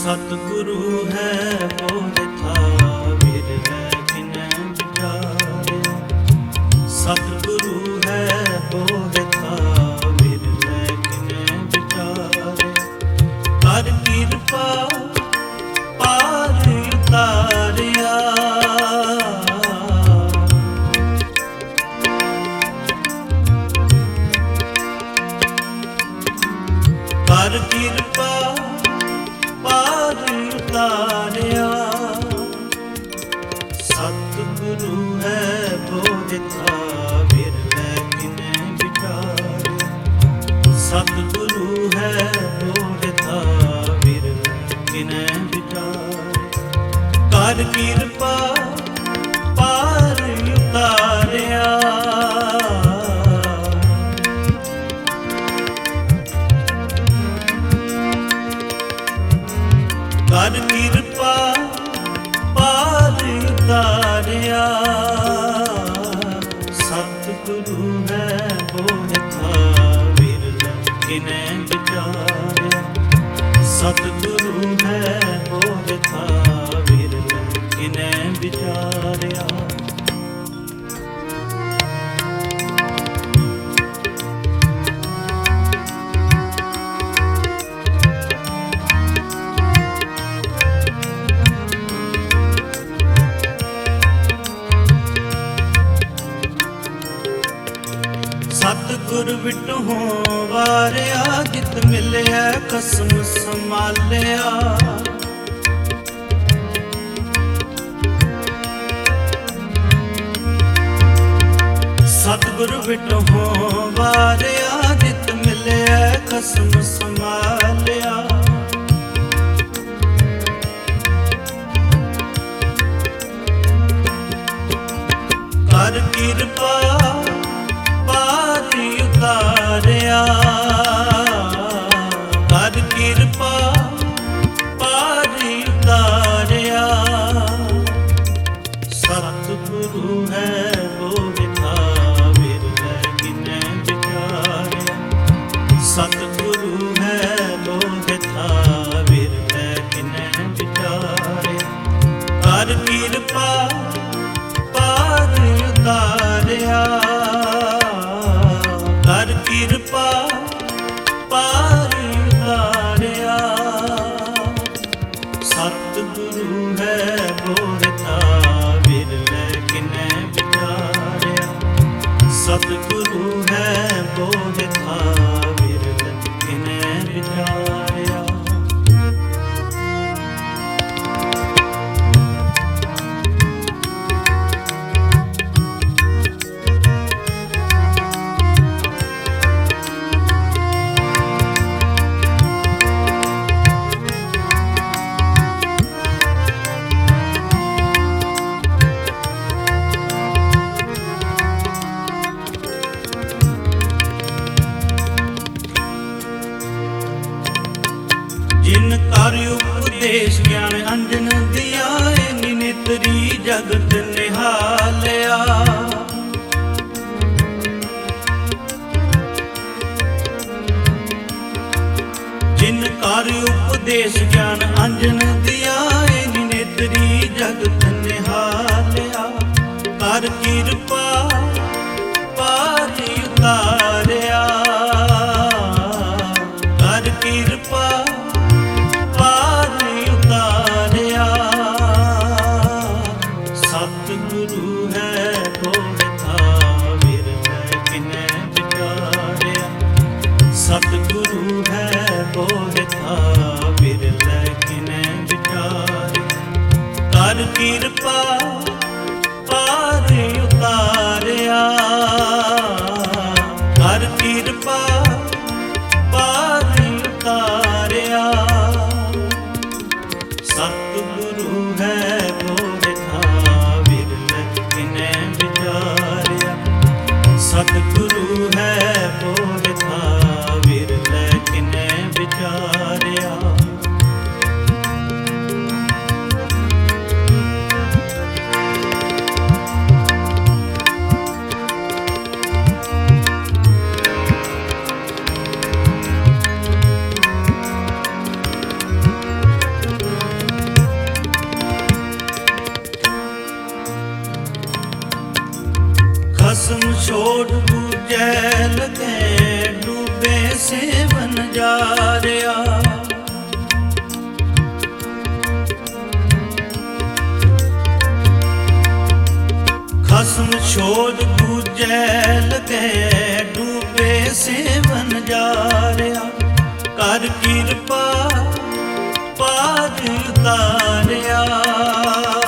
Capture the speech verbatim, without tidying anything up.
ਸਤਿਗੁਰੂ ਹੈ ਬੋਹਿ ਥਾਵਿਰ ਹੈ ਕਿਨੈ ਵਿਚਾਰਿਆ। ਸਤਿਗੁਰੂ ਹੈ ਬੋਹਿ ਥਾਵਿਰ ਹੈ ਕਿਨੈ ਵਿਚਾਰਿਆ। ਕਰ ਕਿਰਪਾ ਪਾਰ ਉਤਾਰਿਆ। ਕਰ ਕਿਰਪਾ ਪਾਰ ਉਤਾਰਿਆ। ਸਤਿਗੁਰੂ ਹੈ ਬੋਹਿ ਥਾਵਿਰ ਹੈ ਕਿਨੈ ਵਿਚਾਰਿਆ। ਸਤਿਗੁਰੂ ਹੈ ਬੋਹਿ ਥਾਵਿਰ ਹੈ ਕਿਨੈ ਵਿਚਾਰਿਆ। ਕਰ ਕਿਰਪਾ ਪਾਰ ਉਤਾਰਿਆ। ਕਰ ਕਿਰਪਾ ਪਾਰ ਉਤਾਰਿਆ। ਸਤਿਗੁਰੂ ਹੈ ਬੋਹਿ ਥਾਵਿਰ ਹੈ ਕਿਨੈ ਵਿਚਾਰਿਆ। ਸਤਿਗੁਰੂ ਹੈ ਬੋਹਿ ਥਾਵਿਰ ਹੈ ਕਿਨੈ ਵਿਚਾਰਿਆ। ਸਤਿਗੁਰ ਵਿਟਹੁ ਵਾਰਿਆ। ਜਿਤ ਮਿਲਿਆ ਖਸਮ ਸੰਭਾਲਿਆ। ਸਤਿਗੁਰ ਵਿਟਹੁ ਵਾਰਿਆ। ਜਿਤ ਮਿਲਿਆ ਖਸਮ ਸੰਭਾਲਿਆ। ਕਰ ਕਿਰਪਾ ਪਾਰ ਉਤਾਰਿਆ। ਕਰ ਕਿਰਪਾ ਪਾਰ ਉਤਾਰਿਆ। ਸਤਿਗੁਰੂ ਹੈ ਬੋਹਿ ਥਾਵਿਰ ਹੈ ਕਿਨੈ ਵਿਚਾਰਿਆ। ਸਤਿਗੁਰੂ ਹੈ ਬੋਹਿ ਥਾਵਿਰ ਹੈ ਕਿਨੈ ਵਿਚਾਰਿਆ। ਕਰ ਕਿਰਪਾ ਪਾਰ ਉਤਾਰਿਆ। ਕਰ ਕਿਰਪਾ ਪਾਰ ਉਤਾਰਿਆ। ਸਤਿਗੁਰੂ ਹੈ ਬੋਹਿ ਥਾਵਿਰ ਹੈ ਕਿਨੈ ਵਿਚਾਰਿਆ। ਸਤਿਗੁਰੂ ਹੈ ਬੋਹਿ ਥਾਵਿਰ ਹੈ ਕਿਨੈ ਵਿਚਾਰਿਆ। ਜਿਨ ਕਰ ਉਪਦੇਸ਼ ਗਿਆਨ ਅੰਜਨ ਦਿਆਏ। ਨਿਨੇਤਰੀ ਜਗਤ ਨਿਹਾਲਿਆ। ਜਿਨ ਕਰ ਉਪਦੇਸ਼ ਗਿਆਨ ਅੰਜਨ ਦਿਆਏ। ਨਿਨੇਤਰੀ ਜਗਤ ਨਿਹਾਲਿਆ। ਕਰ ਕਿਰਪਾ ਪਾਰ ਉਤਾਰਿਆ। ਕਰ ਕਿਰਪਾ ਪਾਰ ਉਤਾਰਿਆ। ਸਤਿਗੁਰੂ ਹੈ ਬੋਹਿ ਥਾਵਿਰ ਹੈ ਕਿਨੈ ਵਿਚਾਰਿਆ। ਸਤਿਗੁਰੂ ਹੈ ਬੋਹਿ ਥਾਵਿਰ ਹੈ ਕਿਨੈ ਵਿਚਾਰਿਆ। ਕਰ ਕਿਰਪਾ ਪਾਰ ਉਤਾਰਿਆ। ਕਰ ਕਿਰਪਾ ਪਾਰ ਉਤਾਰਿਆ। ਸਤਿਗੁਰੂ ਹੈ ਬੋਹਿ ਥਾਵਿਰ ਹੈ ਕਿਨੈ ਵਿਚਾਰਿਆ। ਸਤਿਗੁਰੂ ਹੈ ਬੋਹਿ ਥਾਵਿਰ ਹੈ ਕਿਨੈ ਵਿਚਾਰਿਆ। ਖਸਮ ਛੋੜ ਦੂਜੈ ਲਗੇ, ਡੂਬੇ ਸੇਵਨ ਜਾਰਿਆ। ਖਸਮ ਛੋੜ ਦੂਜੈ ਲਗੇ, ਡੂਬੇ ਸੇਵਨ ਜਾਰਿਆ। ਕਰ ਕਿਰਪਾ ਪਾਰ ਉਤਾਰਿਆ।